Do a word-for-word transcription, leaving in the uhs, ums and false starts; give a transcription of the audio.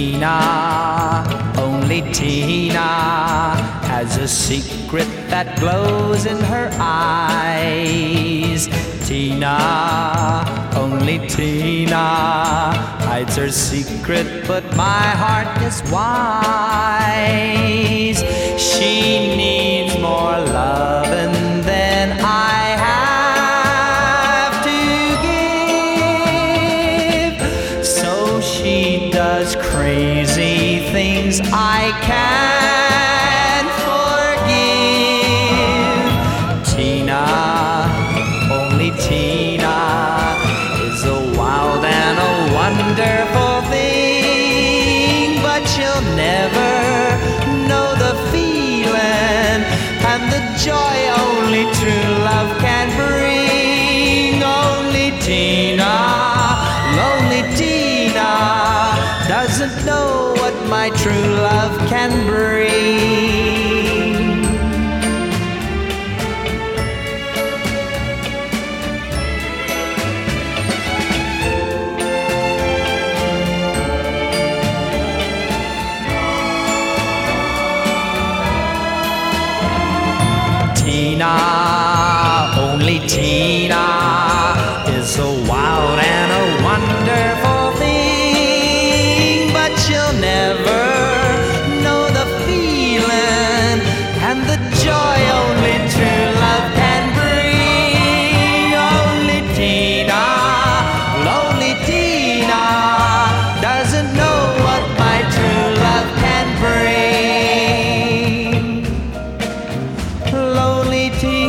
Tina, only Tina has a secret that glows in her eyes. Tina, only Tina hides her secret, but my heart is wise. She needs more loving than I have to give, so she does crazy things I can't forgive. Tina, only Tina is a wild and a wonderful thing, but she'll never know the feeling and the joy only true love can bring. Only Tina, lonely Tina, doesn't know what my true love can bring. Tina, only Tina is a wild and a wonderful thing, but she'll never know the feeling and the joy only true love can bring. Only Tina, lonely Tina, doesn't know what my true love can bring. Lonely Tina.